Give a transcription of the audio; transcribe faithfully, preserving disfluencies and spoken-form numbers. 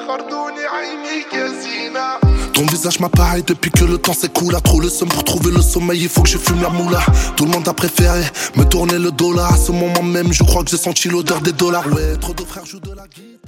Ton visage m'apparaît depuis que le temps s'écoule. À trop le somme pour trouver le sommeil, il faut que je fume la moula. Tout le monde a préféré me tourner le dos là. À ce moment même, je crois que j'ai senti l'odeur des dollars. Ouais, trop de frères jouent de la guitare.